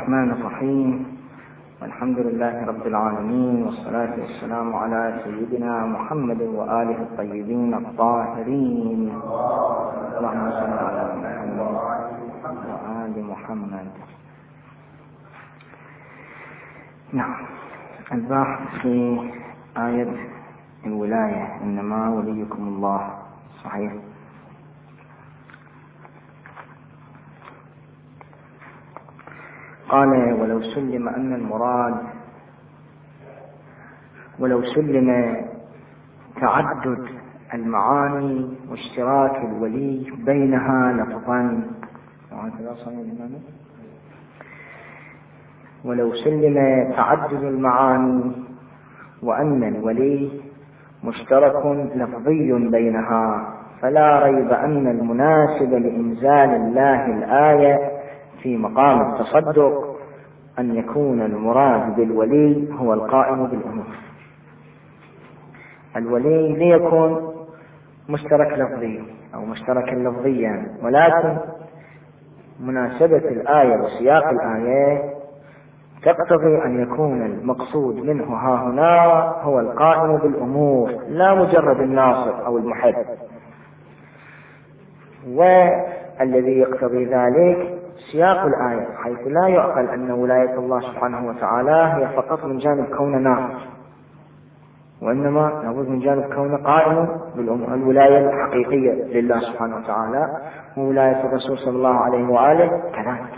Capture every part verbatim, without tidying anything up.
الرحمن الرحيم، والحمد لله رب العالمين، والصلاة والسلام على سيدنا محمد وآله الطيبين الطاهرين. اللهم صل على محمد وآل محمد. نعم، البحث في آية الولاية، إنما وليكم الله. صحيح. قال ولو سلم أن المراد ولو سلم تعدد المعاني واشتراك الولي بينها لفظا، ولو سلم تعدد المعاني وأن الولي مشترك لفظي بينها، فلا ريب أن المناسب لإنزال الله الآية في مقام التصدق أن يكون المراد بالولي هو القائم بالأمور. الولي ليكون مشترك لفظي أو مشتركا لفظيا، ولكن مناسبة الآية وسياق الآية تقتضي أن يكون المقصود منه ها هنا هو القائم بالأمور، لا مجرد الناصر أو المحب. والذي يقتضي ذلك سياق الآية، حيث لا يعقل أن ولاية الله سبحانه وتعالى هي فقط من جانب كون ناصر، وإنما لابد من جانب كون قائم بالأمور. الولاية الحقيقية لله سبحانه وتعالى وولاية الرسول صلى الله عليه وآله كذلك.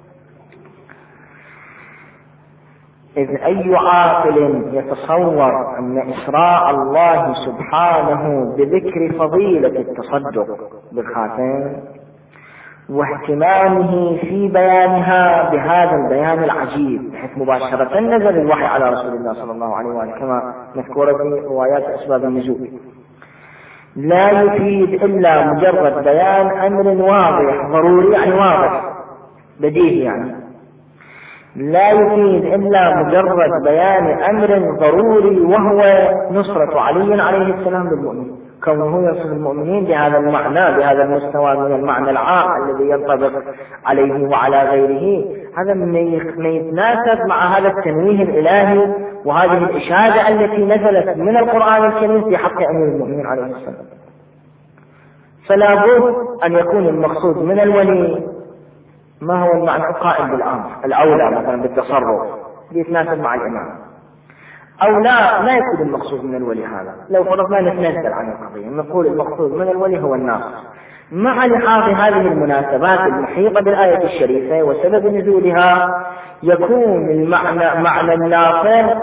إذ أي عاقل يتصور أن إسراء الله سبحانه بذكر فضيلة التصدق بالخاتم واهتمامه في بيانها بهذا البيان العجيب، بحيث مباشرة نزل الوحي على رسول الله صلى الله عليه وآله كما مذكورة في روايات أسباب النزول، لا يفيد إلا مجرد بيان أمر واضح ضروري، يعني واضح بديهي، يعني لا يفيد إلا مجرد بيان أمر ضروري، وهو نصرة علي عليه السلام للمؤمنين، كونه يصف المؤمنين بهذا المعنى، بهذا المستوى من المعنى العام الذي ينطبق عليه وعلى غيره. هذا ما يتناسب مع هذا التنويه الإلهي وهذه الإشادة التي نزلت من القرآن الكريم في حق أمير المؤمنين عليه السلام. فلا بد أن يكون المقصود من الولي ما هو المعنى القائم بالأمر الأولى، مثلا بالتصرف يتناسب مع الإمام، أو لا لا يكون المقصود من الولي هذا. لو فرضنا نتنزل عن القضية نقول المقصود من الولي هو الناصر، مع لحاظ هذه المناسبات المحيطة بالآية الشريفة وسبب نزولها، يكون المعنى معنى الناصر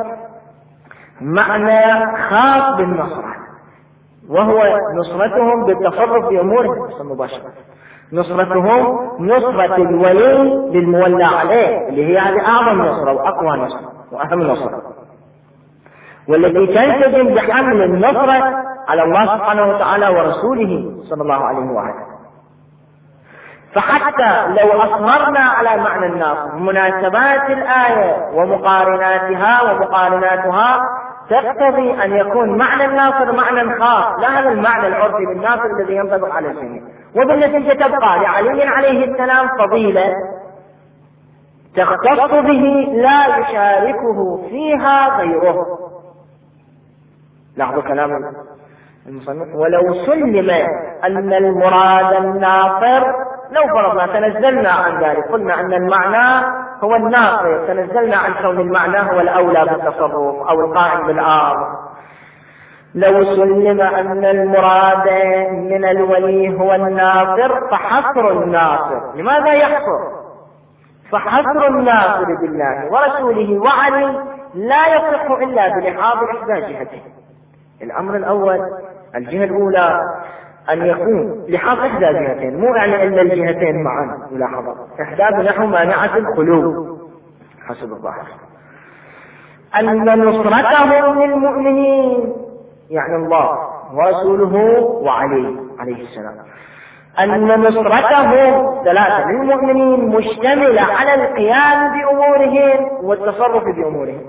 معنى خاص بالنصرة، وهو نصرتهم بالتصرف في أمورهم مباشرة، نصرتهم نصرة الولي للمولى عليه، اللي هي هذه أعظم نصرة وأقوى نصرة وأهم نصرة، والتي تنتج بحمل النصرة على الله سبحانه وتعالى ورسوله صلى الله عليه وآله. فحتى لو أصهرنا على معنى الناصر، مناسبات الآية ومقارناتها ومقارناتها تقتضي أن يكون معنى الناصر معنى خاص، لا هذا المعنى العرفي بالناصر الذي ينطبق على الجميع. وبالنتيجة تبقى لعلي عليه السلام فضيلة تختص به لا يشاركه فيها غيره. لاحظوا كلام المصنف، ولو سلم أن المراد الناصر، لو فرضنا تنزلنا عن ذلك قلنا أن المعنى هو الناصر، تنزلنا عن كون المعنى هو الأولى بالتصرف أو القائم بالأمر، لو سلم أن المراد من الولي هو الناصر فحصر الناصر. لماذا يحصر؟ فحصر الناصر بالله ورسوله وعلي لا يصح إلا بلحاظ إحدى جهتين. الأمر الأول، الجهة الأولى أن يكون لحاظ إحدى جهتين، مو يعني إلا الجهتين معا، ملاحظة إحدى بنحو مانعة الخلو حسب الظاهر، أن نصرتهم للمؤمنين يعني الله ورسوله وعلي عليه السلام، أن نصرتهم ثلاثة للمؤمنين مشتملة على القيام بأمورهم والتصرف بأمورهم،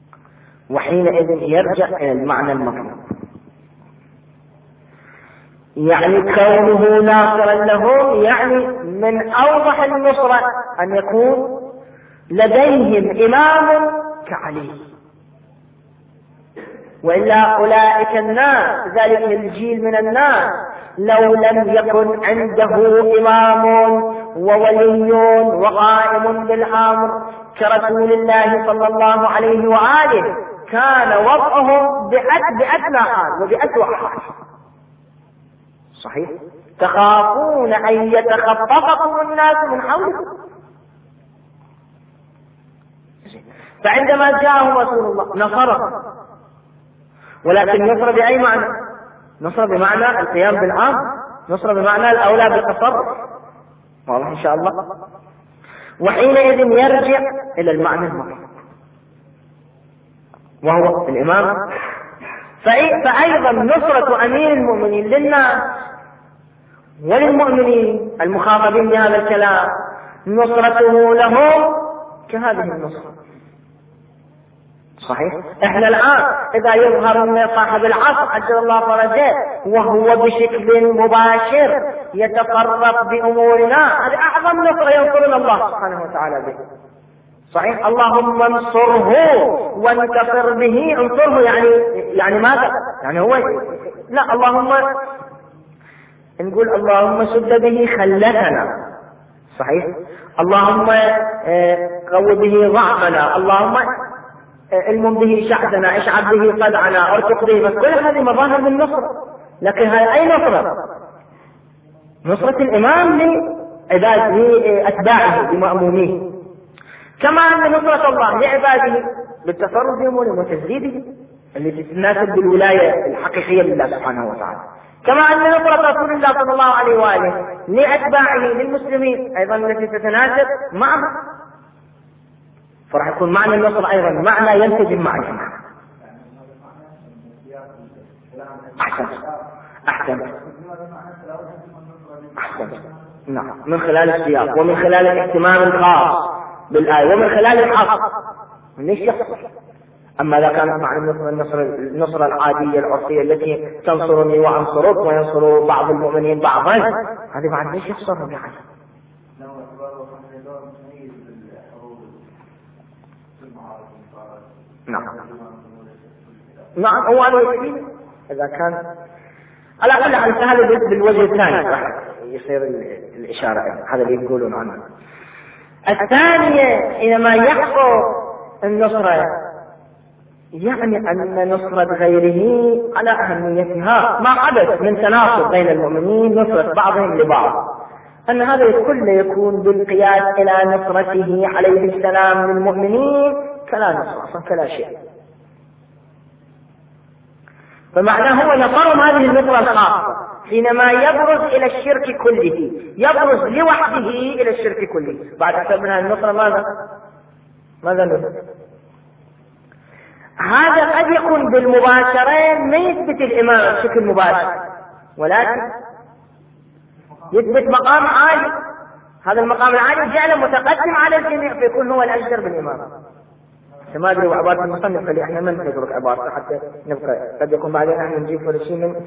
وحينئذ يرجع إلى المعنى المطلوب. يعني كونه ناصرا لهم يعني من أوضح النصرة أن يكون لديهم إمام كعلي، وإلا أولئك الناس ذلك الجيل من الناس لو لم يكن عنده إمام وولي وقائم بالأمر كرسول الله صلى الله عليه وآله كان وضعهم بأدنى حال وبأسوأ حال. صحيح؟ تخافون أن يتخطفكم الناس من حولكم. فعندما جاءهم رسول الله نصرهم، ولكن نصر بأي معنى؟ نصر بمعنى القيام بالأمر، نصر بمعنى الأولى بالتصرف. واضح إن شاء الله؟ وحينئذ يرجع إلى المعنى المطلق وهو الإمام. فأيضا نصرة أمير المؤمنين للناس وللمؤمنين المخاطبين بهذا الكلام نصرته لهم كهذه النصرة. صحيح؟ احنا الآن إذا يظهر من صاحب العصر عجل الله فرجه وهو بشكل مباشر يتصرف بأمورنا، هذه أعظم نصرة ينصرنا الله سبحانه وتعالى به. صحيح؟ اللهم انصره وانتصر به. انصره يعني يعني ماذا؟ يعني هو لا، اللهم نقول اللهم سد به خلتنا. صحيح؟ اللهم قو به ضعفنا، اللهم علم به شعبنا، اشعب به قدعنا، ارتق به. بس كل هذه مظاهر للنصرة، لكن هذه أي نصرة؟ نصرة الإمام لعباده لأتباعه لمأموميه، كما أن نصرة الله لعباده بالتصرف بأمورهم وتجديده التي تناسب بالولاية الحقيقية لله سبحانه وتعالى، كما أن نصرة رسول الله صلى الله عليه وآله لأتباعه للمسلمين أيضا التي تتناسب معه. فرح يكون معنى النصر أيضا معنى ينسجم مع الجماعة. أحسن أحسن أحسن نعم، من خلال السياق ومن خلال الاهتمام الخاص بالآية ومن خلال الحق من الشخص. أما إذا كانت معنى النصر النصر النصر العادية العرفية التي تنصرني وأنصرك وينصر بعض المؤمنين بعضا، هذه بعد ليش يحصرها بحاجة. نعم نعم هو هذا يكفي إذا كان على كل حال. هذا بالوجه الثاني راح يصير الإشارة، هذا اللي يقولون عنه. الثانية حينما يحصل النصرة يعني أن نصرة غيره على أهميتها ما حدث من تناصر بين المؤمنين، نصرة بعضهم لبعض، أن هذا الكل يكون بالقياس إلى نصرته عليه السلام للمؤمنين كلا نصر أصلا كلا شيء. فمعناه هو نصرهم هذه النصرة الخاصة حينما يبرز إلى الشرك كله، يبرز لوحده إلى الشرك كله. بعد حسب منها النصرة ماذا؟ ماذا نصر؟ هذا قد يكون بالمباشرين ما يثبت الإمام بشكل مباشر، ولكن يثبت مقام عالي. هذا المقام العالي جعله متقدم على الجميع فيكون هو الأجدر بالإمام. ما أدري عبارة المصنف اللي إحنا ما نترك عبارة حتى نبقى، قد يكون بعدين إحنا نجيب كل شيء من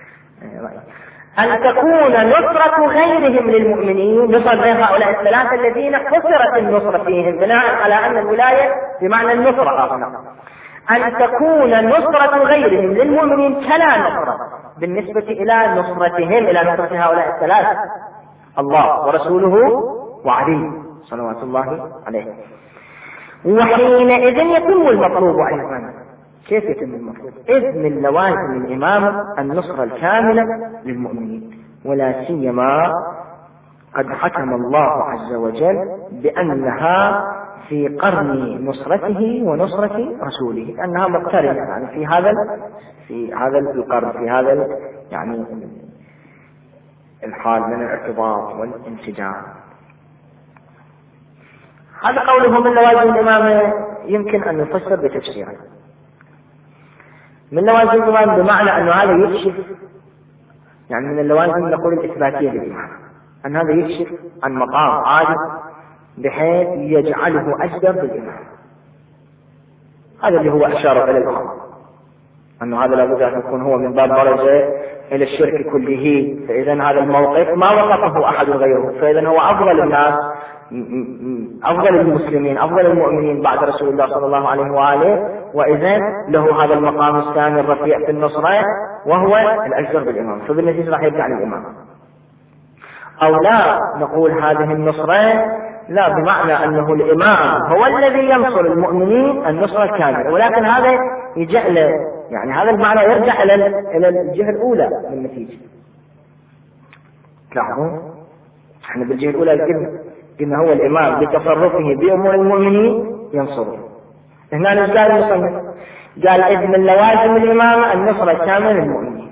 أن تكون نصرة غيرهم للمؤمنين، نصرة غير هؤلاء الثلاثة الذين خسرت النصرة فيهم بناء على أن الولاية بمعنى النصرة هنا، أن تكون نصرة غيرهم للمؤمنين كلا نصرة بالنسبة إلى نصرتهم إلى نصرة هؤلاء الثلاثة، الله ورسوله وعلي صلوات الله عليه. وحينئذ يتم المطلوب أيضا. كيف يتم المطلوب؟ إذ من لوازم الإمامة النصرة الكاملة للمؤمنين، ولا سيما قد حكم الله عز وجل بأنها في قرن نصرته ونصرة رسوله، أنها مقترنة يعني في هذا في هذا القرن، في هذا يعني الحال من الارتباط والانسجام. هذا قوله من لوازم الإمامة يمكن أن يفسر بتفسيره. من لوازم الإمامة بمعنى أن هذا يكشف، يعني من اللوازم نقول الإثباتية للإمامة، أن هذا يكشف عن مقام عالي بحيث يجعله أجدر بالإمام. هذا اللي هو أشار إلى الأمر، أنه هذا لابد أن يكون هو من باب درجة إلى الشرك كله، فإذا هذا الموقف ما وقفه أحد غيره، فإذا هو أفضل الناس، أفضل المسلمين، أفضل المؤمنين بعد رسول الله صلى الله عليه وآله، وإذا له هذا المقام الثاني الرفيع في النصرة وهو الأجدر بالإمام، فبالنتيجة راح يرجع للإمام. أو لا نقول هذه النصرة لا بمعنى أنه الإمام هو الذي ينصر المؤمنين النصرة الكاملة، ولكن هذا يجعل يعني هذا المعنى يرجع إلى إلى الجهة الأولى بالنتيجة. تلاحظون احنا بالجهة الأولى قلنا قلنا هو الإمام بتصرفه بأمور المؤمنين ينصره. هنا ايش قال المصنف؟ قال إذ من لوازم الإمامة النصرة الكاملة للمؤمنين،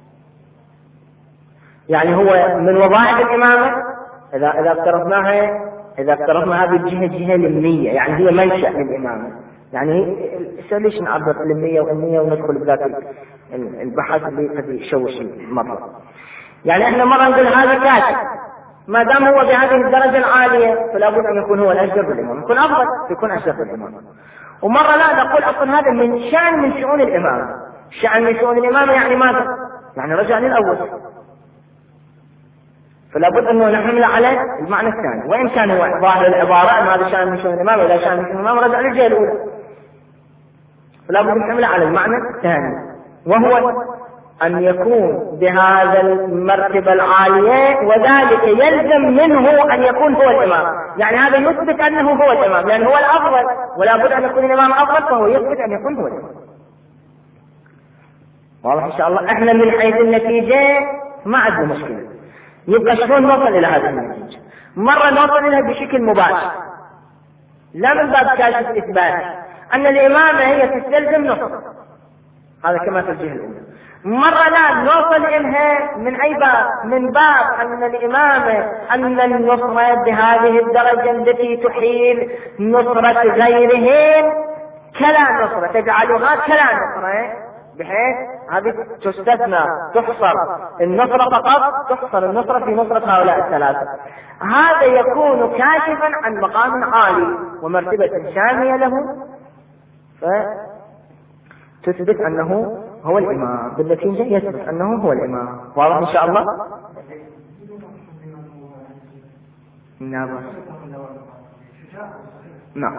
يعني هو من وظائف الإمامة إذا إذا اقترفناها إذا اقترفنا هذه الجهة جهة لمية، يعني هي منشأ للإمامة. يعني ليش نعبر لمية وأمية وندخل بذات البحث اللي قد يشوش المطلب؟ يعني احنا مرة نقول هذا كاتب، ما دام هو بهذه الدرجة العالية فلا بد أن يكون هو الأجدر بالإمام، يكون أفضل يكون أجدر بالإمام. ومرة لا نقول أصلا هذا من شأن من شؤون الإمام، شأن من شؤون الإمام يعني ماذا؟ يعني رجع للأول، فلا بد أنه نحمل على المعنى الثاني، وإن كان هو ظاهر العبارة أن هذا شأن من شؤون الإمام ولا شأن من شؤون الإمام رجع للجهة الأولى، فلا بد نحمل على المعنى الثاني، وهو أن يكون بهذا المرتبة العالية، وذلك يلزم منه أن يكون هو الإمام، يعني هذا يثبت أنه هو الإمام لأن هو الأفضل، ولا بد أن يكون الإمام أفضل، فهو يثبت أن يكون هو الإمام. واضح إن شاء الله؟ إحنا من حيث النتيجة ما عندنا مشكلة، يبقى شلون نوصل إلى هذه النتيجة؟ مرة نوصل إليها بشكل مباشر لا من باب كاشف إثبات أن الإمامة هي تستلزم نصر، هذا كما في الجهة الأولى. مرة لا نوصل إليها من أي باب؟ من باب أن الإمامة أن النصرة بهذه الدرجة التي تحيل نصرة غيرهم كلا نصرة، تجعلها كلا نصرة، بحيث هذه تستثنى تحصر النصرة فقط، تحصر النصرة في نصرة هؤلاء الثلاثة. هذا يكون كاشفا عن مقام عالي ومرتبة شامية له، فتثبت أنه هو الإمام، بالنتيجة يثبت أنه هو الإمام. واضح إن شاء الله؟ نعم نعم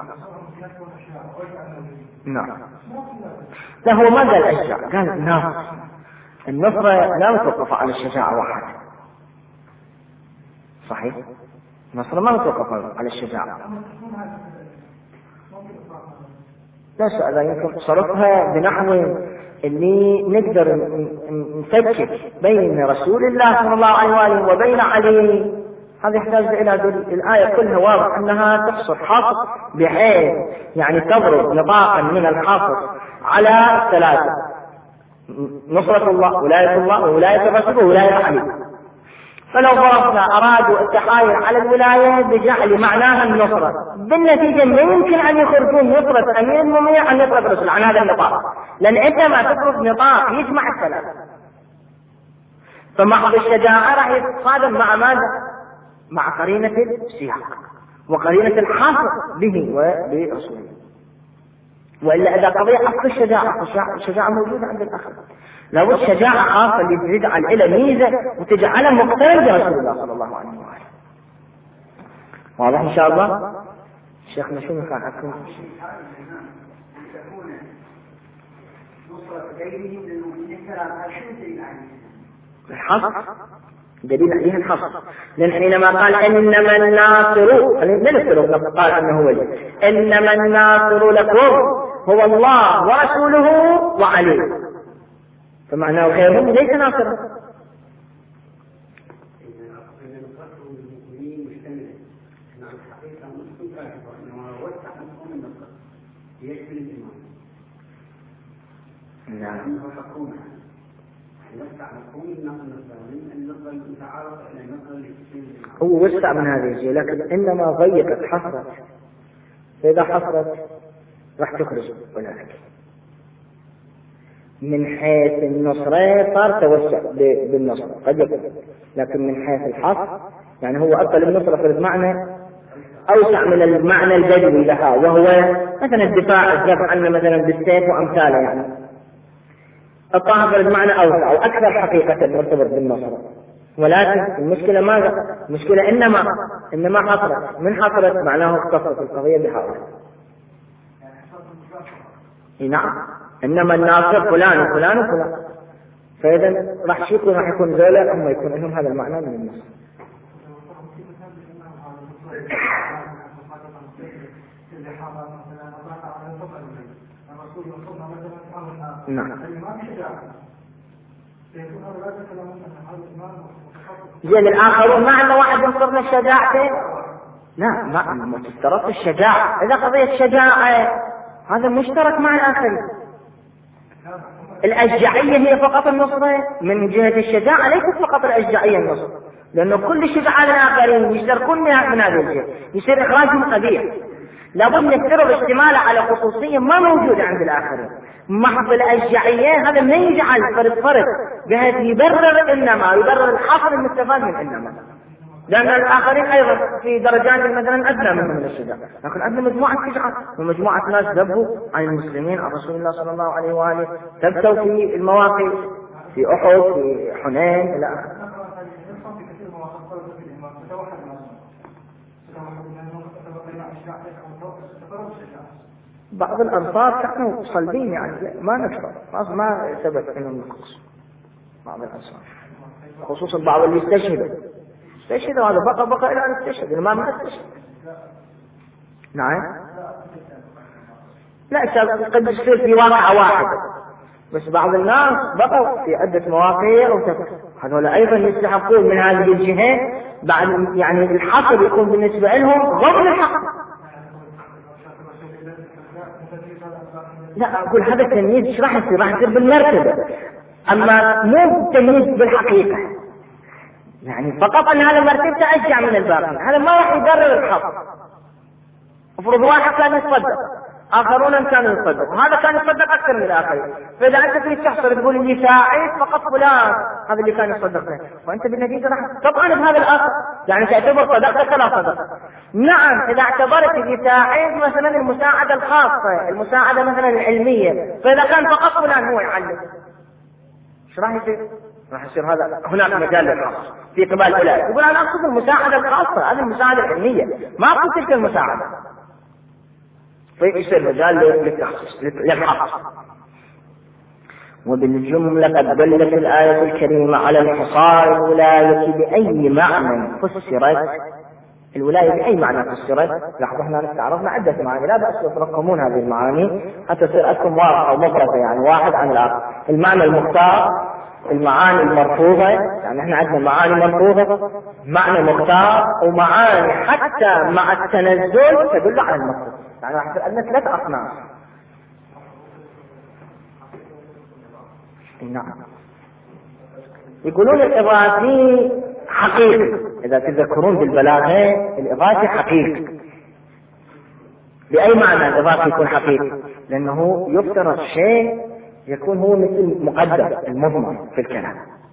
نعم. لا هو ما قال أشجع، قال نعم النصرة لا متوقف على الشجاعة واحد، صحيح؟ النصرة ما متوقف على الشجاعة، لا سؤال يمكن صرفها بنحو اللي نقدر نفكك بين رسول الله صلى الله عليه وآله وبين علي. هذا يحتاج إلى الآية كلها واضح أنها تحصر حصر بحيث يعني تضرب نطاقا من الحصر على ثلاثة: نصرة الله، ولاية الله، وولاية الرسول، وولاية علي. فلو ضربنا أرادوا التحايل على الولاية بجعل معناها النصرة، بالنتيجة ما يمكن أن يخرجون نصرة أمير المؤمنين عن نصرة الرسول عن هذا النطاق، لأن أنت ما تفرض نطاق يجمع الثلاثة، فمحض الشجاعة راح يتصادم مع ماذا؟ مع قرينة السياق وقرينة الحاصر به وبرسوله. وإلا إذا قضية أصل الشجاعة، الشجاعة موجودة عند الآخر، لابد شجاعة خاصة اللي تزيد على العلم ميزة وتجعلها مقترن برسول الله صلى الله عليه وآله. واضح إن شاء الله؟ شيخنا شو كان عندكم؟ الحصر دليل عليه الحصر، لأن حينما قال إنما الناصر لنفسه قال أنه هو إنما الناصر لكم هو الله ورسوله وعلي، فمعناه غيرهم ليس ناصرا. نعم. هو وسع من هذه الجهة، لكن إنما ضيقت حصرت، فإذا حصرت راح تخرج ولكن من حيث النصرة صار توسع بالنصرة قد يكون، لكن من حيث الحصر يعني هو أقل النصرة في المعنى أوسع من المعنى البدوي لها، وهو مثلا الدفاع الدفع عنه مثلا بالسيف وأمثاله. يعني الطاهر بمعنى أوسع وأكثر حقيقة مرتبط بالنصر، ولكن المشكلة ماذا؟ المشكلة إنما إنما حصلت من حصلت معناه اختصت القضية بهؤلاء. نعم، إنما الناصر فلان وفلان وفلان، فإذا راح يكون راح يكون ذولا هم يكون لهم هذا المعنى من النصر. نعم. زين الآخرون مع أن واحد ينصرنا الشجاعة، لا ما ما تشترط الشجاعة. إذا قضية شجاعة هذا مشترك مع الآخرين. الأشجعية هي فقط النصرة من جهة الشجاعة، ليست فقط الأشجعية النصر، لأنه كل شجاعة الآخرين يشتركون من هذه الجهة، يصير إخراجهم قبيح. لابد نفترض اشتمال على خصوصية ما موجودة عند الآخرين. محض الأشجعية هذا ما يجعل فرد فرد بحيث يبرر إنما يبرر الحصر المستفاد من إنما، لأن الآخرين أيضا في درجات مثلا أدنى من الشجاعة، لكن عندنا مجموعة شجاعة ومجموعة ناس ذبوا عن المسلمين عن رسول الله صلى الله عليه وآله، ثبتوا في المواقف في أحد في حنين إلى آخره. بعض الأنصار كانوا صلبين يعني ما نكفر ما ثبت أنهم نقص. بعض الأنصار خصوصا بعض اللي استشهدوا استشهدوا هذا بقى بقى إلى أن استشهد ما ما استشهد. نعم لا قد يصير في واقعة واحدة، بس بعض الناس بقوا في عدة مواقع وتفكر هذول أيضا يستحقون من هذه الجهة بعد يعني الحصر يكون بالنسبة لهم ضمن الحق. لا أقول هذا التمييز ايش راح يصير؟ راح يصير بالمرتبة، أما مو تمييز بالحقيقة، يعني فقط أن هذا مرتبته أشجع من الباقي، هذا ما راح يبرر الحق. افرض واحد كان يتصدق آخرون كانوا يصدقوا، هذا كان يصدق أكثر من الآخرين، فإذا أنت تريد تحصر تقول اللي ساعد فقط فلان هذا اللي كان يصدق له، وأنت بالنتيجة راح تطعن بهذا الآخر، يعني تعتبر صدقتك لا صدقة. نعم إذا اعتبرت اللي ساعد مثلا المساعدة الخاصة، المساعدة مثلا العلمية، فإذا كان فقط فلان هو يعلم، ايش راح يصير؟ راح يصير هذا هناك مجال للخاص في قبال أولئك، يقول أنا أقصد المساعدة الخاصة، هذه المساعدة العلمية، ما أقصد تلك المساعدة، فيصير مجال للتخصيص للحصر. وبالجملة قد دلت الآية الكريمة على الحصار الولاية بأي معنى فسرت، الولاية بأي معنى فسرت. لاحظوا احنا استعرضنا عدة معاني، لا بأس تترقمون هذه المعاني حتى تصير أكثر واضحة أو مفرطة، يعني واحد عن الآخر. المعنى المختار، المعاني المرفوضة، يعني احنا عندنا معاني مرفوضة، معنى مختار، ومعاني حتى مع التنزل تدل على المرفوض، يعني راح يصير عندنا ثلاث أصناف. نعم يقولون الإضافي حقيقي، إذا تذكرون بالبلاغة الإضافي حقيقي. بأي معنى الإضافي يكون حقيقي؟ لأنه يفترض شيء يكون هو مثل مقدر المضمر في الكلام.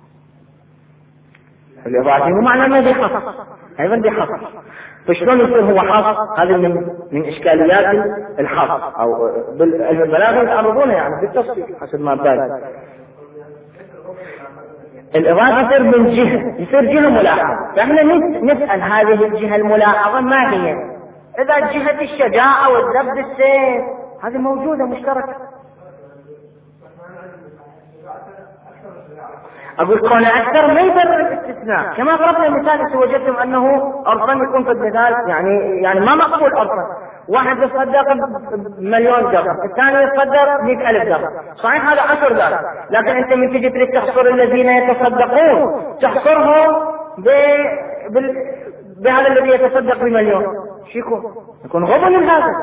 الإضافي هو معنى ما بيحصل أيضا بيحصل، فشلون يصير هو حصر؟ هذا من من إشكاليات الحصر أو بالبلاغة يتعرضونها يعني بالتفصيل حسب ما بال. الإضافة يصير من جهة، يصير جهة ملاحظة، فإحنا نسأل هذه الجهة الملاحظة ما هي؟ إذا جهة الشجاعة والذب بالسيف هذه موجودة مشتركة. أقول كون أكثر ما يبرر الاستثناء، كما ضربنا مثال وجدتم أنه أرضا يكون في المثال يعني يعني ما مقبول أرضا، واحد يصدق مليون درهم، الثاني يصدق مئة ألف درهم، صحيح هذا عشر درهم، لكن أنت من تجي تريد تحصر الذين يتصدقون تحصرهم ب... بال... بهذا الذي يتصدق بمليون، شو يكون؟ يكون غبن من هذا.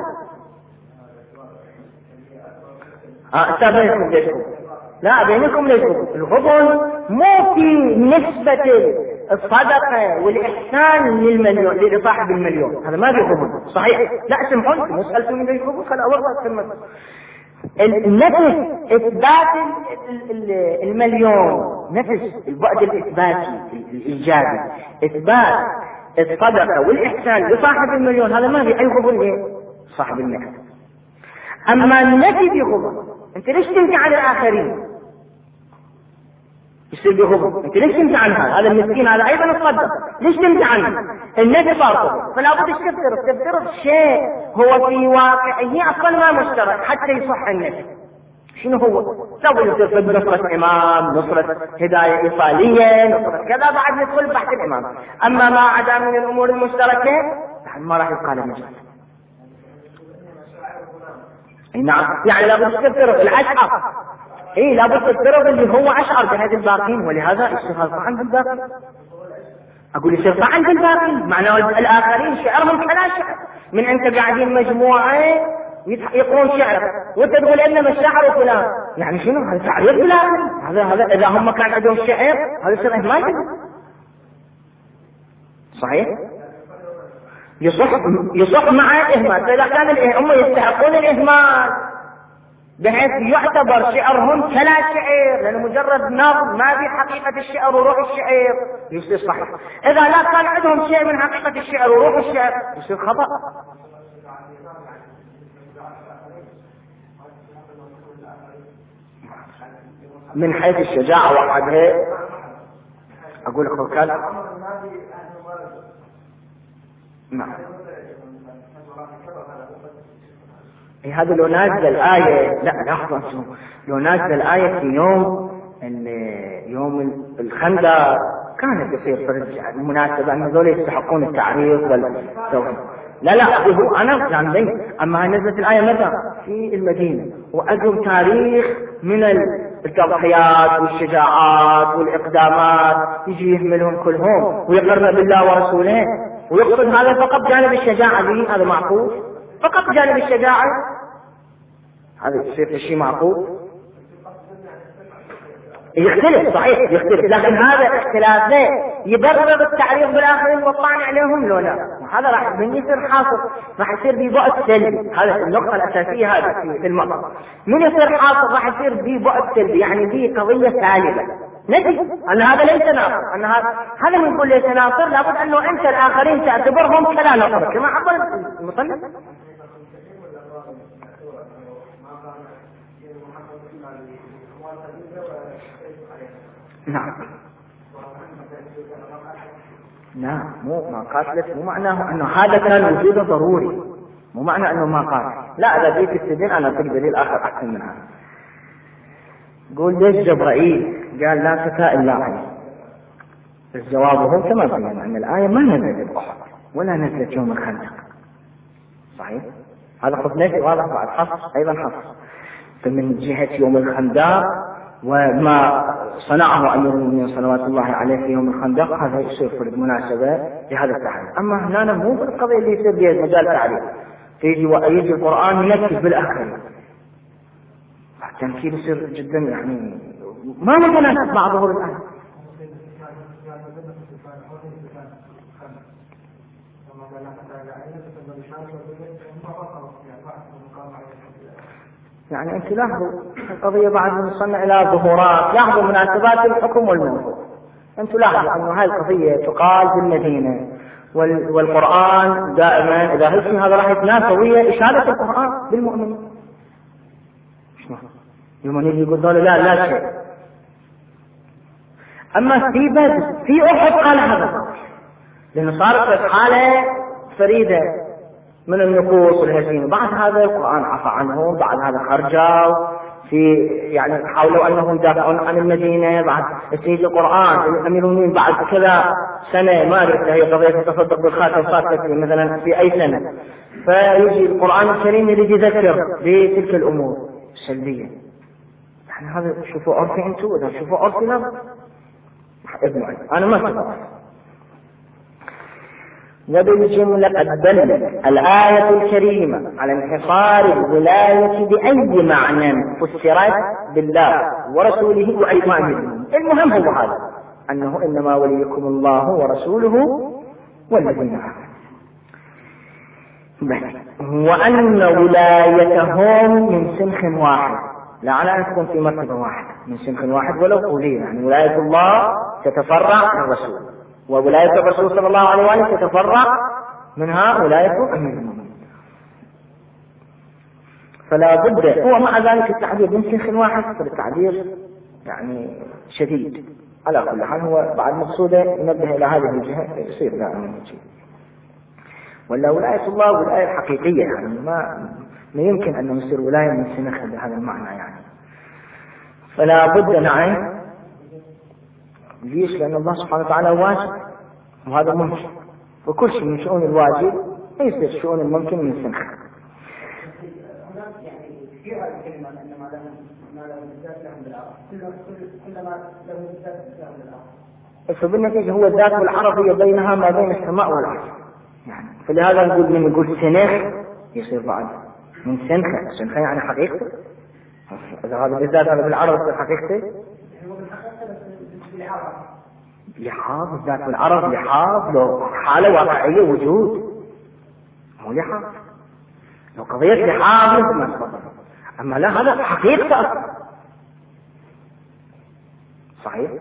آه أستاذنكم ليشكم لا بينكم ليشكم الغبن مو في نسبة الصدقة والإحسان للمليون لصاحب المليون، هذا ما في غبن صحيح. لا سمحون مسألة من ليشكم خلا أول ما النفس إثبات المليون، نفس البعد الإثباتي الإيجابي، إثبات الصدقة والإحسان لصاحب المليون، هذا ما في أي غبن إيه صاحب المليون. أما النفي في غبن، أنت ليش تنفي على الآخرين؟ يصير بغضب. انت ليش تمتع عنها؟ هذا المسكين هذا ايضا تصدق، ليش تمتع عنه؟ النفس فرض، فلا بد تفترض تفترض شيء هو في واقعه اصلا ما مشترك حتى يصح النفس. شنو هو؟ لو يصير نصرة امام، نصرة هداية ايصالية، نصرة كذا، بعد ندخل بحث الامام. اما ما عدا من الامور المشتركة ما راح يبقى له مجال. نعم، يعني لابد تفترض الاشعر، اي لابد تفترض اللي هو اشعر بهذه الباقين، ولهذا يصير طعن بالباقين. اقول يصير طعن بالباقين، معناه الاخرين شعرهم كلا شعر، من انت قاعدين مجموعه يقرون شعر وانت تقول انما الشعر فلان، يعني شنو هذا تعريف بالاخرين؟ هذا هذا اذا هم كان عندهم شعر هذا يصير اهمال. صحيح؟ يصح يصح مع الاهمال، فاذا كان هم يستحقون الاهمال بحيث يعتبر شعرهم كلا شعر، لأنه مجرد نظم ما في حقيقة الشعر وروح الشعر، يصير صحيح. إذا لا كان عندهم شيء من حقيقة الشعر وروح الشعر يصير خطأ. من حيث الشجاعة وحدها أقول لك كذا. نعم، إيه هذا لو نازل الآية، لا لحظة، لو نازل الآية في يوم يوم الخندق كانت يصير فرج المناسبة أن هذول يستحقون التعريض والتوحيد. لا لا هو أنا يعني، أما نزلت الآية متى؟ في المدينة، وأجرم تاريخ من التضحيات والشجاعات والإقدامات يجي يهملهم كلهم ويقرن بالله ورسوله، ويقصد هذا فقط جانب الشجاعة به، هذا معقول؟ فقط جانب الشجاعة هذا يصير شيء معقول؟ يختلف صحيح يختلف، لكن هذا اختلاف يبرر التعريض بالآخرين والطعن عليهم لو لا، وهذا راح من يصير حاصل راح يصير ببعد سلبي. هذا النقطة الأساسية هذا في المقام، من يصير حاصل راح يصير ببعد سلبي، يعني به قضية سالبة. نجي أن هذا ليس ناصر، أن هذا هذا من كل ليس ناصر، لابد أنه أنت الآخرين تعتبرهم كلا ناصر كما عبر المصنف. نعم نعم، مو ما قاتلت، مو معناه أنه هذا كان وجوده ضروري، مو معنى أنه ما قاتل، لا إذا جيت السجن أنا أعطيك دليل آخر أحسن من هذا. قول ليش جبرائيل قال لا تكا إلا علي؟ الجواب هو كما بينا أن الآية ما نزلت بأحد ولا نزلت يوم الخندق. صحيح؟ هذا قلنا واضح بعد حصر أيضا حصر، فمن جهة يوم الخندق وما صنعه أمير المؤمنين صلوات الله عليه في يوم الخندق هذا يصير في المناسبة لهذا التعريف. أما هنا مو القضية اللي يصير بها مجال تعريف، تيجي ويجي القرآن ينكب بالآخرين، التنكيل يصير جدا يعني ما متناسب مع ظهور الآية. يعني أنت لاحظوا القضية بعد نصلنا إلى ظهورات، لاحظوا مناسبات الحكم والموضوع. أنت لاحظوا أن هذه القضية تقال في المدينة والقرآن دائما إذا هلسي هذا راح يتناسى ويا إشارة القرآن بالمؤمنين. المؤمنين يقول لا لا شيء. أما في بدر في أحد قال هذا، لأنه صارت حالة فريدة من النقوص والهزيمة. بعد هذا القرآن عفى عنهم، بعد هذا خرجوا في يعني حاولوا أنهم يدافعون عن المدينة. بعد تسجيل القرآن أمير المؤمنين بعد كذا سنة ما أعرف هي قضية التصدق بالخاتم صارت مثلا في أي سنة، فيجي القرآن الكريم يريد يذكر بتلك الأمور السلبية. يعني هذا شوفوا عرفي أنتم، إذا شوفوا عرفي لا ابن أنا ما شوفوا. وبالجملة قد دلت الآية الكريمة على انحصار الولاية بأي معنى فسرت بالله ورسوله وأيمانهم. المهم هو هذا، أنه إنما وليكم الله ورسوله والذين آمنوا، وأن ولايتهم من سنخ واحد، لا على أن تكون في مرتبة واحدة، من سنخ واحد ولو قولين. يعني ولاية الله تتفرع من الرسول، وولاية الرسول صلى الله عليه وسلم تتفرع منها ولاية أمير المؤمنين. فلا بد، هو مع ذلك التعبير من سنخ واحد فالتعبير يعني شديد. على كل حال هو بعد مقصوده ينبه إلى هذه الجهة يصير دائما شيء. ولا ولاية الله ولاية حقيقية، يعني ما ما يمكن أن يصير ولاية من سنخ بهذا المعنى يعني. فلا بد نعم. ليش؟ لأن الله سبحانه وتعالى واجب وهذا ممكن، وكل شيء من شؤون الواجب يصير شؤون الممكن من سنخ. في هذه الكلمة أن ما لهم ما لهم الذات لهم بالعرض، كلما لهم الذات لهم بالعرض. فبالنتيجة هو الذات والعرض هي بينها ما بين السماء والأرض يعني. فلهذا نقول من يقول سنخ يصير بعد من سنخة. سنخة يعني حقيقته. إذا هذا بالذات هذا بالعرض يصير حقيقته. لحاظ الذات والعرض لحاظ لو حالة واقعية وجود مو لحاظ. لو قضية لحاظ ما تفضل. أما لا هذا حقيقة أصلا. صحيح.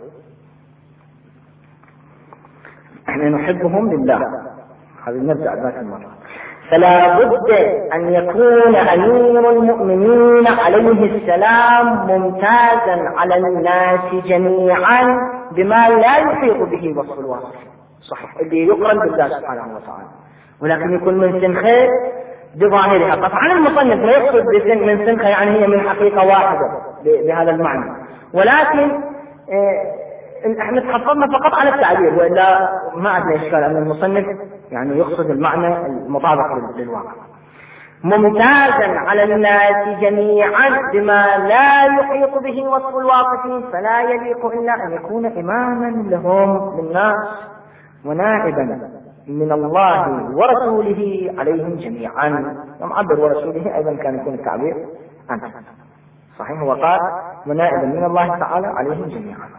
احنا نحبهم لله. هذا نرجع ذات المرة. فلا بد أن يكون أمير المؤمنين عليه السلام ممتازا على الناس جميعا بما لا يحيط به وصف الواصف. صحيح اللي يقرن بالله سبحانه وتعالى، ولكن يكون من سنخه بظاهرها. طبعا المصنف لا يقصد من سنخه يعني هي من حقيقة واحدة بهذا المعنى، ولكن احنا تحفظنا فقط على التعبير، وإلا ما عندنا إشكال أن المصنف يعني يقصد المعنى المطابق للواقع. ممتازا على الناس جميعا بما لا يحيط به وصف الواقفين، فلا يليق إلا أن يكون إماما لهم للناس ونائبا من الله ورسوله عليهم جميعا. ومعبر ورسوله أيضا كان يكون التعبير أنت. صحيح. وقال ونائبا من الله تعالى عليهم جميعا.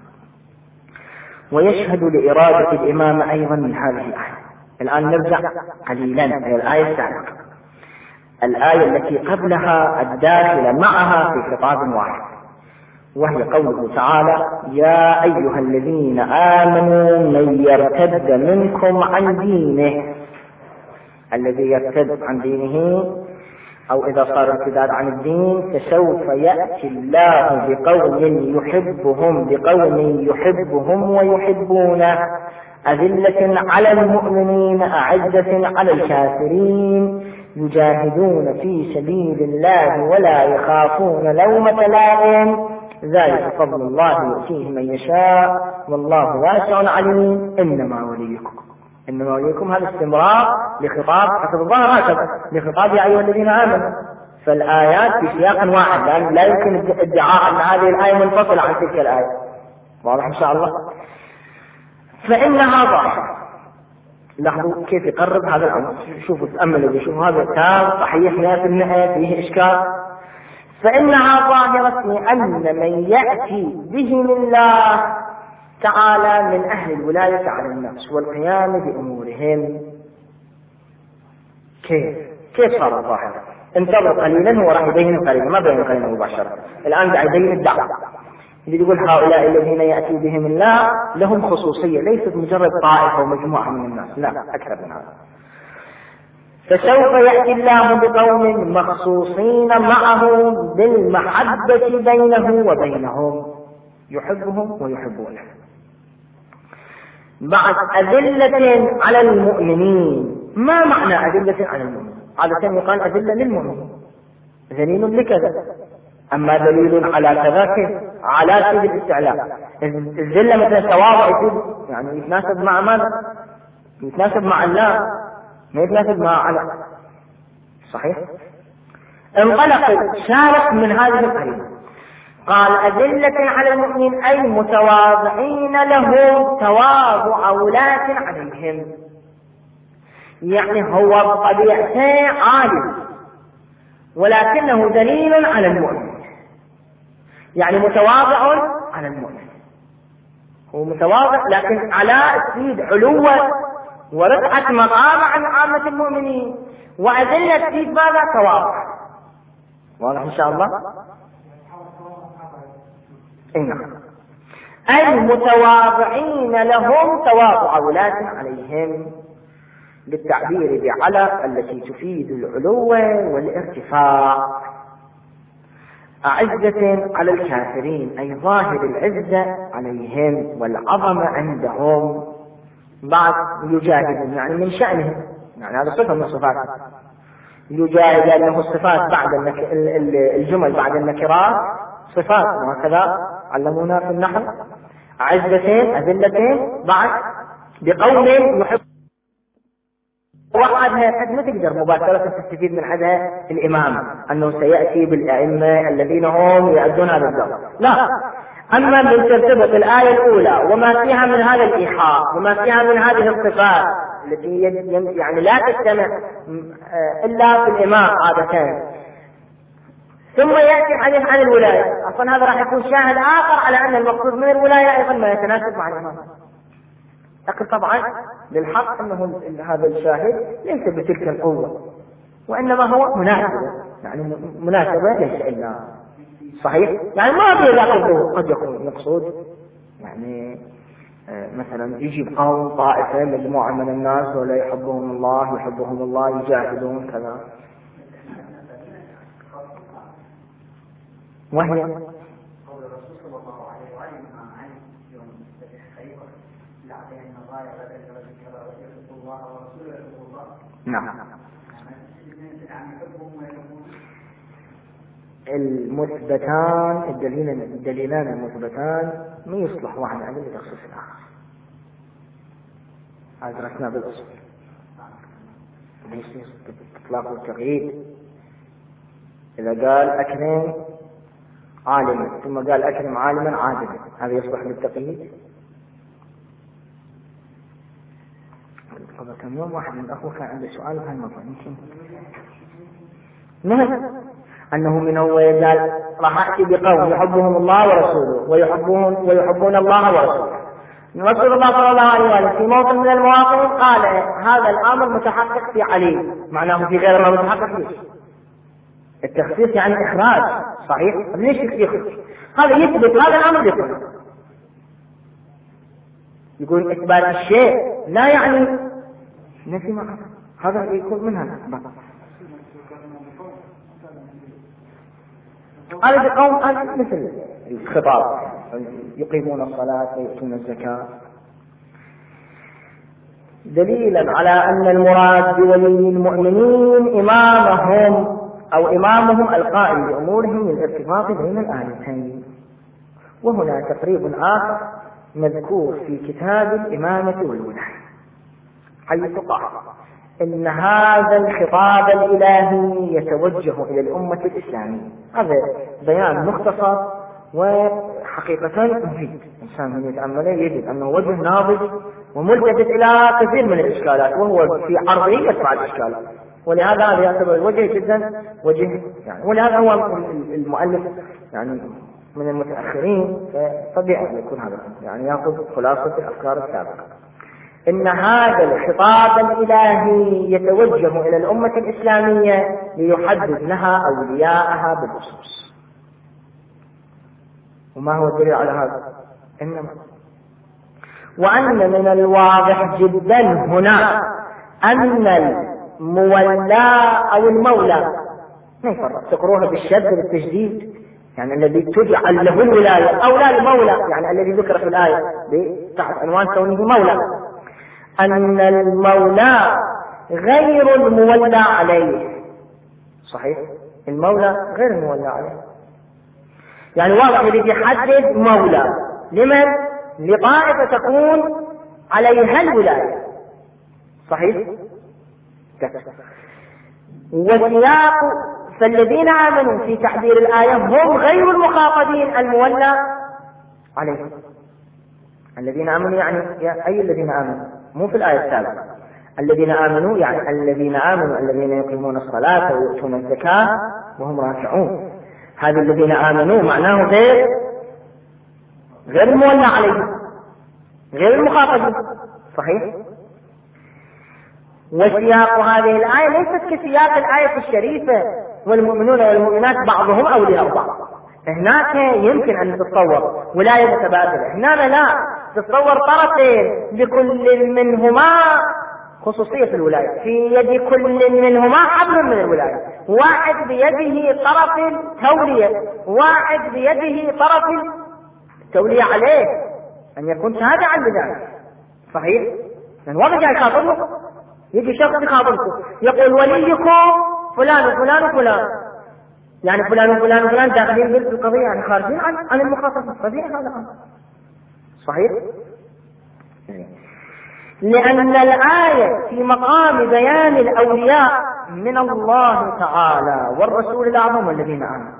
ويشهد لإرادة الإمام أيضا من هذه الآية. الآن نرجع قليلا إلى الآية السابقة، الآية التي قبلها الداخلة معها في خطاب واحد، وهي قوله تعالى يا أيها الذين آمنوا من يرتد منكم عن دينه. الذي يرتد عن دينه أو إذا صار ارتداد عن الدين فسوف يأتي الله بقوم يحبهم بقوم يحبهم ويحبونه أذلة على المؤمنين أعزة على الكافرين يجاهدون في سبيل الله ولا يخافون لومة لائم ذلك فضل الله يؤتيه من يشاء والله واسع عليم. إنما وليكم إنما وليكم هذا استمرار لخطاب حسب الظاهر هكذا لخطاب يا أيها الذين آمنوا. فالآيات في سياق واحد، لأن لا يمكن ادعاء أن هذه الآية منفصلة عن تلك الآية. واضح إن شاء الله. فإنها ظاهرة. لاحظوا كيف يقرب هذا الأمر. شوفوا تأملوا شوفوا هذا الكتاب صحيح مئة بالمئة فيه إشكال. فإنها ظاهرة لأن من يأتي بهم الله تعالى من أهل الولاية على الناس والقيام بأمورهم. كيف كيف صار ظاهرة؟ انتظر قليلا هو راح يبين قليلا، ما بين قليلا مباشرة. الآن قاعد يبين الدعوة. اللي يقول هؤلاء الذين يأتي بهم الله لهم خصوصية، ليست مجرد طائفة ومجموعة من الناس، لا أكثر من هذا. فسوف يأتي الله بقوم مخصوصين معه بالمحبة بينه وبينهم يحبهم ويحبونه. بعد أذلة على المؤمنين. ما معنى أذلة على المؤمنين؟ عادة يقال أذلة للمؤمنين ذليل لكذا، أما دليل على كذا كيف؟ على سبيل الاستعلاء. الذلة مثل تواضع يعني يتناسب مع ماذا؟ يتناسب مع الله، ما يتناسب مع على. صحيح. انطلق شارك من هذه القريبة قال أذلة على المؤمنين أي متواضعين له تواضع ولاة عليهم، يعني هو بطبيعته عالي ولكنه دليل على المؤمن، يعني متواضع على المؤمن. هو متواضع لكن على سبيل علوة ورفعة مقام عن عامة المؤمنين، وأذلة في ماذا؟ تواضع. واضح إن شاء الله؟ إنه أي متواضعين لهم تواضع ولاة عليهم، بالتعبير بعلى التي تفيد العلو والارتفاع. أعزة على الكافرين، أي ظاهر العزة عليهم والعظمة عندهم. بعد يجاهدون يعني من شأنهم، يعني هذا صفة من صفاته، يجاهد لأنه الصفات بعد الجمل بعد النكرات صفات، وهكذا علمونا في النحو. أعزة أذلة بعد بقول يحب وعدها، قد ما تقدر مباشرة تستفيد من هذا الإمام أنه سيأتي بالأئمة الذين هم يعدون هذا الدور، لا. أما من ترتبط الآية الأولى وما فيها من هذا الإيحاء وما فيها من هذه الصفات التي يعني لا تجتمع إلا في الإمام عادة، ثم يأتي الحديث عن الولاية، أصلا هذا راح يكون شاهد آخر على أن المقصود من الولاية أيضا ما يتناسب مع الإمام. لكن طبعا للحق أنه هذا الشاهد ليس بتلك القوة، وإنما هو مناسبة، يعني مناسبة ليس إلا صحيح، يعني ما في ذاك قد يكون مقصود يعني مثلا يجيب قوم طائفة مجموعة من الناس ولا يحبهم الله يحبهم الله يجاهدون كذا، وهي قول الرسول صلى الله عليه وسلم عن يوم فتح خيبر لعليه النظائر بدل رجل كذا ويحب الله ورسوله يحب الله. نعم. المثبتان الدليلان الدليلان المثبتان ما يصلح واحد عليه لتخصيص الآخر، هذا درسناه بالأصل. ليش إطلاق والتقييد؟ إذا قال أكرم عالما ثم قال أكرم عالما عادلا، هذا يصلح للتقييد؟ قبل كم يوم واحد من الأخوة كان عنده سؤال في هالموضوع، يمكن نعم أنه من هو قال راح أحكي بقوم يحبهم الله ورسوله ويحبون ويحبون الله ورسوله. رسول الله صلى الله عليه وسلم في موطن من المواطن قال هذا الأمر متحقق في علي، معناه في غير ما متحقق فيه. التخصيص يعني إخراج، صحيح؟ ليش يخرج؟ هذا يثبت هذا الأمر يثبت. يقول إثبات الشيء لا يعني نفي ما هذا يكون منها الإثبات. هذا بقوم هذا مثل الخطاب يقيمون الصلاة ويؤتون الزكاة، دليلا على أن المراد بولي المؤمنين إمامهم أو إمامهم القائم بأمورهم للارتباط بين الآيتين. وهنا تقريب آخر مذكور في كتاب الإمامة والولاية، حيث قال إن هذا الخطاب الإلهي يتوجه إلى الأمة الإسلامية. هذا بيان مختصر وحقيقة مفيد، الإنسان من يتأمله يجد أنه وجه ناضج وملتفت إلى كثير من الإشكالات، وهو في عرضه يدفع الإشكالات، ولهذا هذا يعتبر الوجه جدا وجه يعني، ولهذا هو المؤلف يعني من المتأخرين فطبيعي أن يكون هذا يعني يأخذ خلاصة الأفكار السابقة. إن هذا الخطاب الإلهي يتوجه إلى الأمة الإسلامية ليحدد لها أولياءها بالخصوص. وما هو الدليل على هذا؟ إنما وأن من الواضح جدا هنا أن المولى أو المولى ما يفرق، تقروها بالشد بالتجديد، يعني الذي تجعل له الولاية، أو لا المولى يعني الذي ذكر في الآية تحت عنوان كونه مولى، أن المولى غير المولى عليه. صحيح؟ المولى غير المولى عليه، يعني واضح يريد يحدد مولى لمن؟ لطائفة تكون عليها الولاية. صحيح؟ وسياق فالذين آمنوا في تعبير الآية هم غير المخاطبين المولى عليهم. الذين آمنوا يعني أي الذين آمنوا؟ مو في الآية السابقة. الذين آمنوا يعني الذين آمنوا الذين يقيمون الصلاة ويؤتون الزكاة وهم راكعون. هذا الذين آمنوا معناه غير غير المولى عليهم، غير المخاطبين. صحيح؟ وسياق هذه الآية ليست كسياق الآية الشريفة والمؤمنون والمؤمنات بعضهم أولياء بعض. هناك يمكن أن تتصور ولاية متبادلة، هنا لا، تتصور طرفين لكل منهما خصوصية الولاية، في يد كل منهما حبل من الولاية، واحد بيده طرف التولية، واحد بيده طرف التولية عليه أن يكون تابعا لذلك. صحيح؟ لأن واضح جاي يخاطبه، يجي شخص يخاطبكم يقول وليكم فلان وفلان وفلان، يعني فلان وفلان وفلان داخلين بالقضية، يعني خارجين عن عن المخاطبة. صحيح هذا؟ صحيح؟ لأن الآية في مقام بيان الأولياء من الله تعالى والرسول الأعظم والذين آمنوا.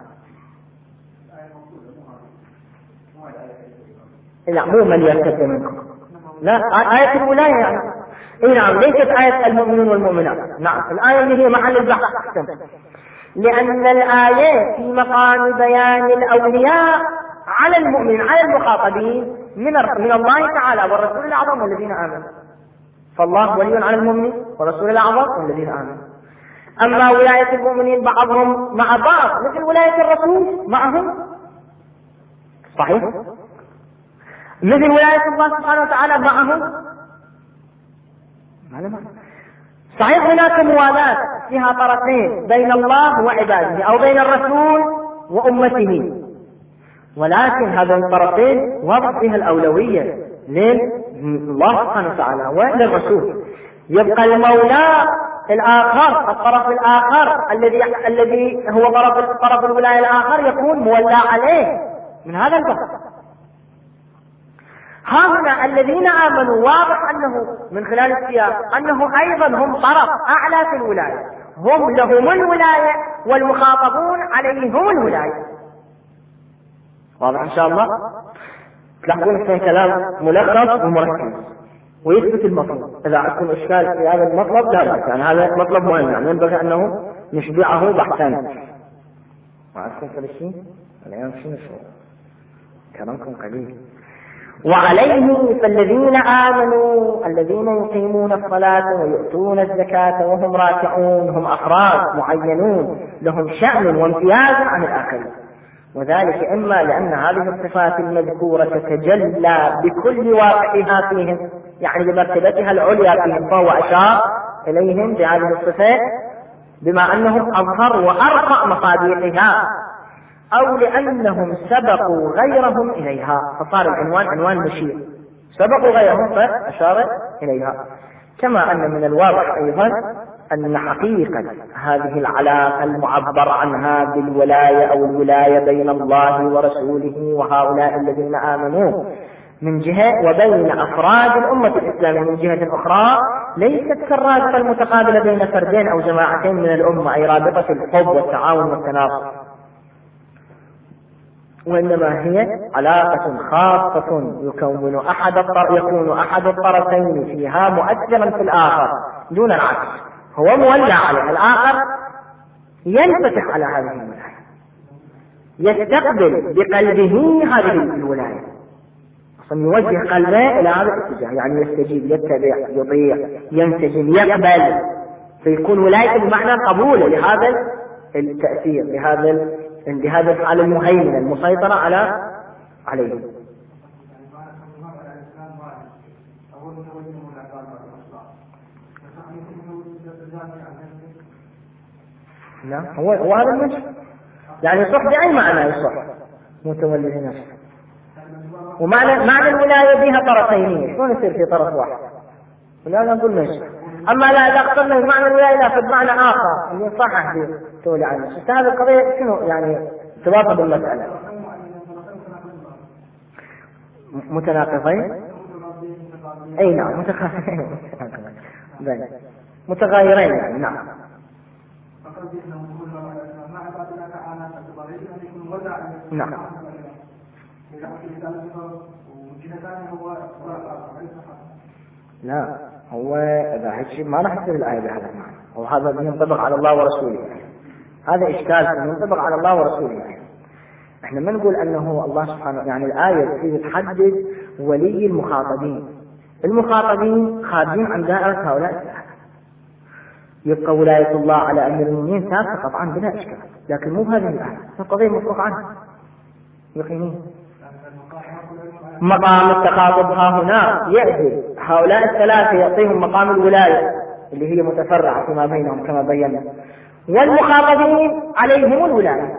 لا مو من يرتد منكم، لا آية الولاية يعني. إيه نعم، ليست آية المؤمنون والمؤمنات. نعم الآية اللي هي محل البحث. لأن الآية في مقام بيان الأولياء على المؤمنين على المخاطبين من من الله تعالى والرسول الأعظم والذين آمنوا. فالله ولي على المؤمنين والرسول الأعظم والذين آمنوا. أما ولاية المؤمنين بعضهم مع بعض مثل ولاية الرسول معهم، صحيح؟ مثل ولاية الله سبحانه وتعالى معهم، صحيح هناك موالاة فيها طرفين بين الله وعباده أو بين الرسول وأمته، ولكن هذا الطرفين واضح فيها الأولوية لله سبحانه وتعالى وللرسول. يبقى المولى الآخر، الطرف الآخر الذي الذي هو طرف طرف الولاية الآخر يكون مولى عليه من هذا البحث. هؤلاء الذين آمنوا واضح أنه من خلال السياق أنه أيضا هم طرف أعلى في الولاية، هم لهم الولاية والمخاطبون عليهم الولاية. واضح إن شاء الله؟ تلاحظون في كلام ملخص ومركز ويثبت المطلب. إذا عندكم إشكال في هذا المطلب لا بأس، يعني هذا مطلب مهم، يعني ينبغي أنه نشبعه بحثا. ما عندكم فلسطين؟ الآن شنو كلامكم قليل. وعليه فالذين آمنوا الذين يقيمون الصلاة ويؤتون الزكاة وهم راكعون هم أفراد معينون لهم شأن وامتياز عن الآخرين، وذلك إما لأن هذه الصفات المذكورة تتجلى بكل واقعها فيهم، يعني بمرتبتها العليا فيهم، فهو أشار إليهم بهذه الصفات بما أنهم أظهر وأرقى مصادقها، أو لأنهم سبقوا غيرهم إليها فصار العنوان عنوان مشير، سبقوا غيرهم فأشار إليها. كما أن من الواضح أيضا أن حقيقة هذه العلاقة المعبر عنها بالولاية أو الولاية بين الله ورسوله وهؤلاء الذين آمنوا من جهة وبين أفراد الأمة الإسلامية من جهة أخرى ليست كالرابطة المتقابلة بين فردين أو جماعتين من الأمة، أي رابطة الحب والتعاون والتناصر، وإنما هي علاقة خاصة يكون أحد يكون أحد الطرفين فيها مؤثرا في الآخر دون العكس، هو مولى عليه، الآخر ينفتح على هذه الولاية، يستقبل بقلبه هذه الولاية، أصلا يوجه قلبه إلى هذا الاتجاه، يعني يستجيب يتبع يطيع ينسجم يقبل، فيكون ولاية بمعنى قبوله لهذا التأثير لهذا لهذا الحالة المهيمنة المسيطرة على عليه. لا هو هو هذا الوجه، يعني صح بأي معنى يصح متولي نفسه، ومعنى معنى الولاية بها طرفين، شلون يصير في طرف واحد؟ ولهذا نقول ماشي. أما لا إذا اقترنا بمعنى الولاية لا فبمعنى آخر اللي يصحح به تولي عنه، هذه القضية شنو يعني توافق بالمسألة؟ متناقضين؟ أي نعم متغايرين متغايرين يعني نعم. نعم لا هو إذا هالشيء ما راح يصير الآية بهذا المعنى، وهذا ينطبق على الله ورسوله، هذا إشكال ينطبق على الله ورسوله. احنا ما نقول أنه الله سبحانه، يعني الآية تحدد ولي المخاطبين، المخاطبين خارجين عن دائرة هؤلاء الثلاثة، يبقى ولاية الله على أمير المؤمنين ثابتة طبعا بلا إشكال، لكن مو بهذه الآية، القضية مفروغ عنها يقينين. مقام التخاطب ها هنا يأتي هؤلاء الثلاثة يعطيهم مقام الولاية اللي هي متفرعة فيما بينهم كما بينا، والمخاطبين عليهم الولاية.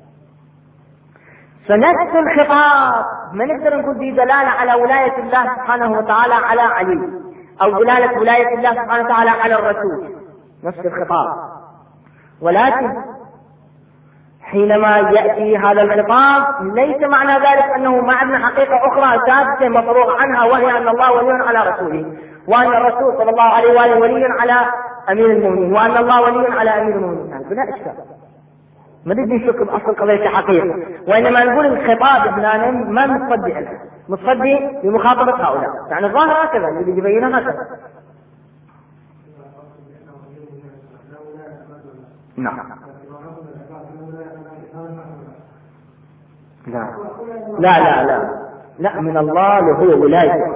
فنفس الخطاب ما نقدر نقول به دلالة على ولاية الله سبحانه وتعالى على علي، أو دلالة ولاية الله سبحانه وتعالى على الرسول، نفس الخطاب. ولكن حينما يأتي هذا الخطاب ليس معنى ذلك أنه ما عندنا حقيقة أخرى ثابتة مفروغ عنها، وهي أن الله ولي على رسوله، وأن الرسول صلى الله عليه وآله ولي على أمير المؤمنين، وأن الله ولي على أمير المؤمنين. يعني بلا إشكال، ما بدي نشك بأصل قضية حقيقة، وإنما نقول الخطاب هنا ما متصدي له، متصدي لمخاطبة هؤلاء. يعني الظاهر هكذا اللي يبينها هكذا. نعم. لا لا لا لا لا من الله له ولاية.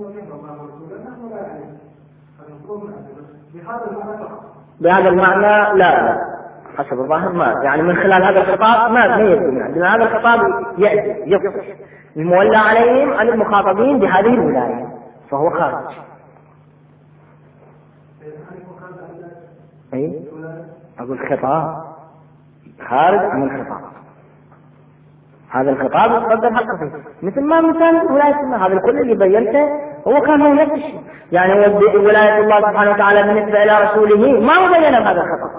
بهذا المعنى لا لا حسب الظاهر ما، يعني من خلال هذا الخطاب ما ما يبدو، لأن هذا الخطاب يأتي يفصل المولى عليهم عن المخاطبين بهذه الولاية، فهو خارج. أي أقول خطاب خارج عن الخطاب، هذا الخطاب يقدر حقه فيه، مثل ما مثال ولاية الله، هذا الكل اللي بينته هو كان هو نفس الشيء. يعني ولاية الله سبحانه وتعالى بالنسبة إلى رسوله ما مبينة بهذا الخطاب،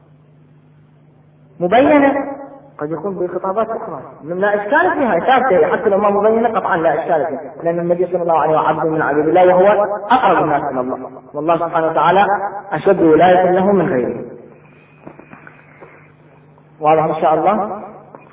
مبينة قد يكون بخطابات أخرى لا إشكال فيها، ثابتة حتى لو ما مبينة قطعا لا إشكال فيها، لأن النبي صلى الله عليه وسلم عبد من عبيد الله وهو أقرب الناس إلى الله، والله سبحانه وتعالى أشد ولاية له من غيره. واضح إن شاء الله.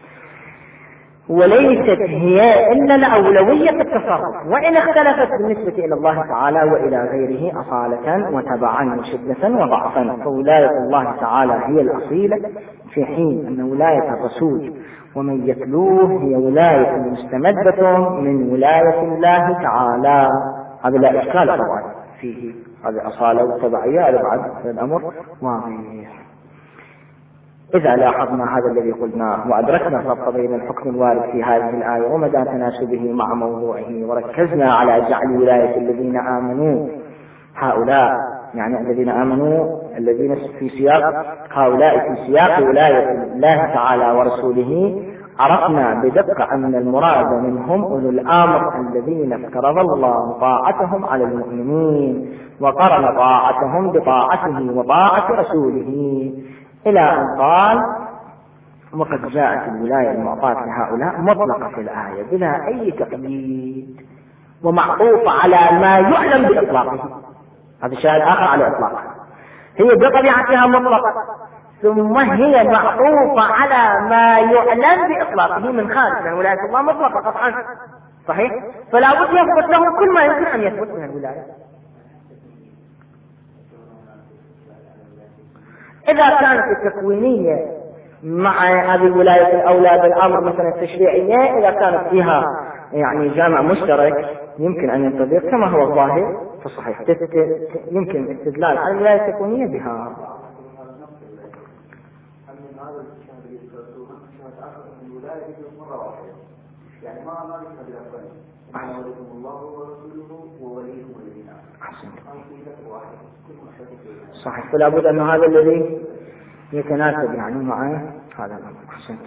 وليست هي إلا الأولوية في التصرف، وإن اختلفت بالنسبة إلى الله تعالى وإلى غيره أصالة وتبعا وشدة وضعفا، فولاية الله تعالى هي الأصيلة، في حين أن ولاية الرسول ومن يتلوه هي ولاية مستمدة من ولاية الله تعالى. هذا لا إشكال طبعا فيه، هذه أصالة وتبعية، هذا بعد الأمر واضح. إذا لاحظنا هذا الذي قلناه وأدركنا الربط بين الحكم الوارد في هذه الآية ومدى تناسبه مع موضوعه، وركزنا على جعل ولاية الذين آمنوا هؤلاء، يعني الذين آمنوا الذين في سياق هؤلاء في سياق ولاية الله تعالى ورسوله، عرفنا بدقة أن المراد منهم أولو الأمر الذين افترض الله طاعتهم على المؤمنين، وقرن طاعتهم بطاعته وطاعة رسوله، إلى أن قال: وقد جاءت الولاية المعطاة لهؤلاء مطلقة في الآية بلا أي تقييد، ومعطوفة على ما يعلم بإطلاقه. هذا شاهد آخر على إطلاقه، هي بطبيعتها مطلقة، ثم هي معطوفة على ما يعلم بإطلاقه من خارج، لأن ولاية الله مطلقة قطعا صحيح، فلا بد يثبت له كل ما يمكن أن يثبت من الولاية. إذا كانت التكوينية مع هذه الولاية الأولى بالأمر مثلا التشريعية، إذا كانت فيها يعني جامع مشترك يمكن أن ينطبق كما هو الظاهر فصحيح، يمكن استدلال على الولاية التكوينية بها. يعني ما ما يشهد الأفضل معنى وليكم الله ورسوله ووليكم الذين آمنوا صحيح، فلا بد أن هذا الذي يتناسب يعني مع هذا الأمر. أحسنت.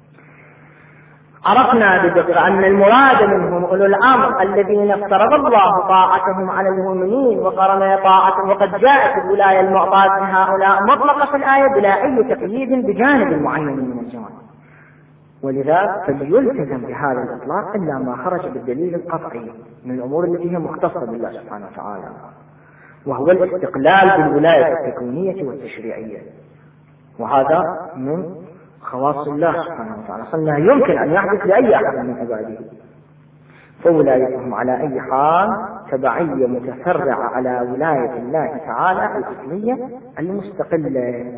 عرفنا بدقة أن المراد منهم أولو الأمر الذين افترض الله طاعتهم على المؤمنين وقرن طاعتهم، وقد جاءت الولاية المعطاة لهؤلاء مطلقة في الآية بلا أي تقييد بجانب معين من الجوانب، ولذا فليلتزم بهذا الإطلاق إلا ما خرج بالدليل القطعي من الأمور التي هي مختصة بالله سبحانه وتعالى، وهو الاستقلال بالولاية التكوينية والتشريعية، وهذا من خواص الله سبحانه وتعالى، فلا يمكن أن يحدث لأي أحد من عباده، فولايتهم على أي حال تبعية متفرعة على ولاية الله تعالى الأصلية المستقلة،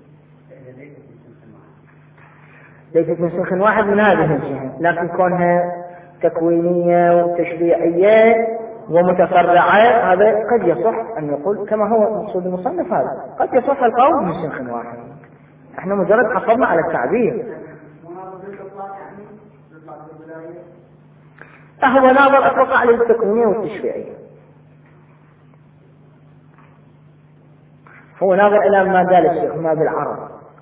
ليست من سنخ واحد من هذه الجهة، لكن كونها تكوينية وتشريعية ومتفرعة هذا قد يصح أن يقول كما هو مقصود المصنف، هذا قد يصح القول من سنخ واحد، احنا مجرد حصلنا على التعبير. فهو ناظر أطلق على التكوينية والتشريعية، هو ناظر إلى ما قال الشيخ ما بالعرب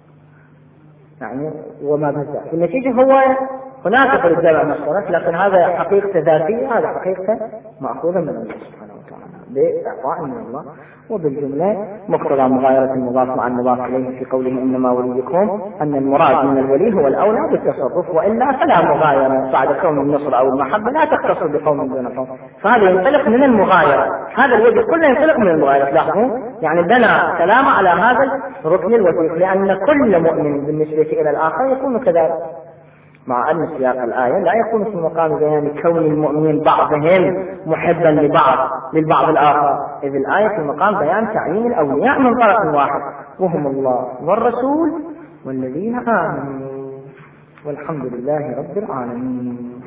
يعني وما بدا في النتيجة هو هناك قد الجامع مشترك، لكن هذا حقيقة ذاتية، هذا حقيقة مأخوذة من الله سبحانه وتعالى بإعطاء من الله. وبالجملة مقتضى مغايرة المضاف مع المضاف إليه في قوله إنما وليكم أن المراد من الولي هو الأولى بالتصرف، وإلا فلا مغايرة بعد كون النصر أو المحبة لا تختصر بقوم دون قوم، فهذا ينطلق من المغايرة، هذا الوجه كله ينطلق من المغايرة. لاحظوا يعني بنى كلام على هذا الركن الوثيق، لأن كل مؤمن بالنسبة إلى الآخر يكون كذلك، مع أن سياق الآية لا يكون في مقام بيان كون المؤمنين بعضهم محبا لبعض للبعض الآخر، إذ الآية في مقام بيان تعيين الأولياء من طرف واحد وهم الله والرسول والذين آمنوا، والحمد لله رب العالمين.